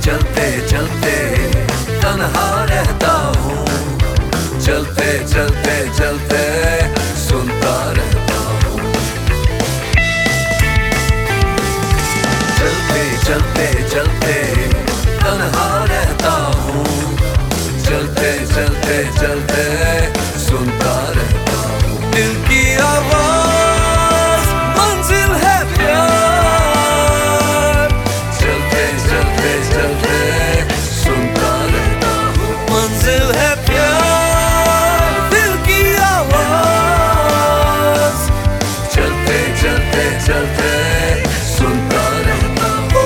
चलते चलते तन्हा रहता हूँ, चलते चलते चलते सुनता रहता हूँ। चलते चलते चलते तन्हा रहता हूँ, चलते चलते चलते सुनता रहता हूँ। दिल की आवाज मंजिल है प्यार, चलते चलते चलते सुनता रहता हूँ। मंजिल है प्यार, दिल की आवाज, चलते चलते चलते सुनता रहता हूँ।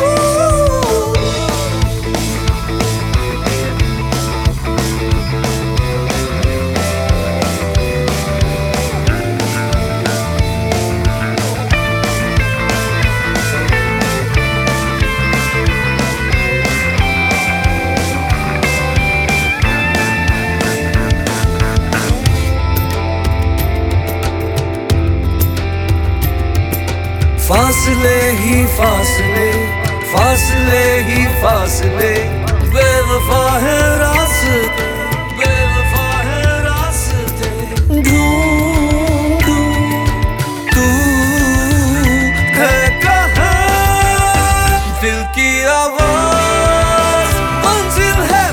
फासले ही फासले, फासले ही फासले, बेवफा है रास्ते, बेवफा है रास्ते। ढूंढूं तू है कहाँ, दिल की आवाज मंजिल है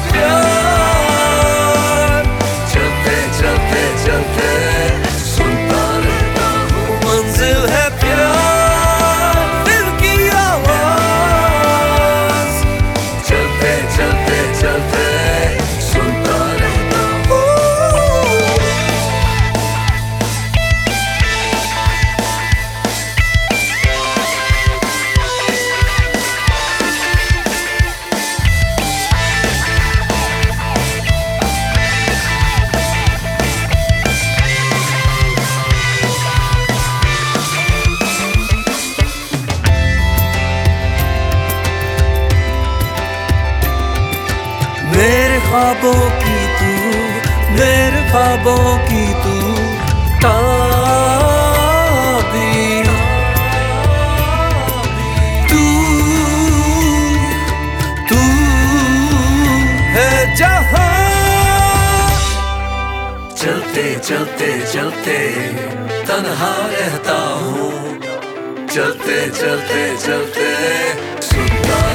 प्यार, चलते चलते चलते सुनता रहता हूँ। मंजिल है प्यार, मेरे ख्वाबों की तू, मेरे ख्वाबों की तू ताबीर, तू तू है जहां। चलते चलते चलते तन्हा रहता हूँ, चलते चलते चलते सुनता